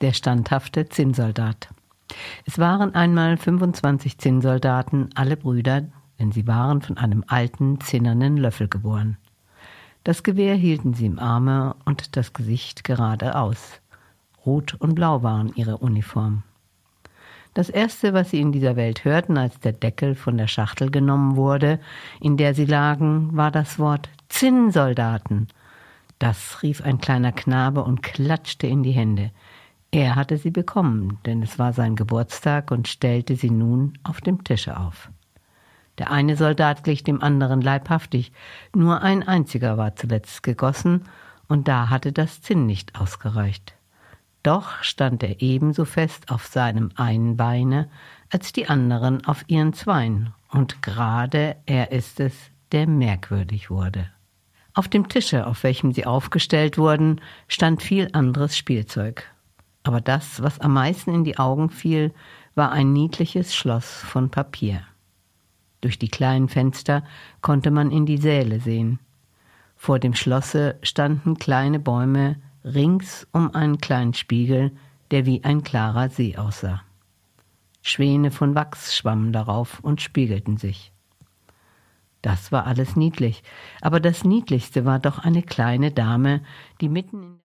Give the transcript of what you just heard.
Der standhafte Zinnsoldat. Es waren einmal 25 Zinnsoldaten, alle Brüder, denn sie waren von einem alten, zinnernen Löffel geboren. Das Gewehr hielten sie im Arme und das Gesicht geradeaus. Rot und Blau waren ihre Uniform. Das Erste, was sie in dieser Welt hörten, als der Deckel von der Schachtel genommen wurde, in der sie lagen, war das Wort Zinnsoldaten. Das rief ein kleiner Knabe und klatschte in die Hände. Er hatte sie bekommen, denn es war sein Geburtstag und stellte sie nun auf dem Tische auf. Der eine Soldat glich dem anderen leibhaftig, nur ein einziger war zuletzt gegossen, und da hatte das Zinn nicht ausgereicht. Doch stand er ebenso fest auf seinem einen Beine, als die anderen auf ihren zweien, und gerade er ist es, der merkwürdig wurde. Auf dem Tische, auf welchem sie aufgestellt wurden, stand viel anderes Spielzeug. Aber das, was am meisten in die Augen fiel, war ein niedliches Schloss von Papier. Durch die kleinen Fenster konnte man in die Säle sehen. Vor dem Schlosse standen kleine Bäume rings um einen kleinen Spiegel, der wie ein klarer See aussah. Schwäne von Wachs schwammen darauf und spiegelten sich. Das war alles niedlich, aber das Niedlichste war doch eine kleine Dame, die mitten in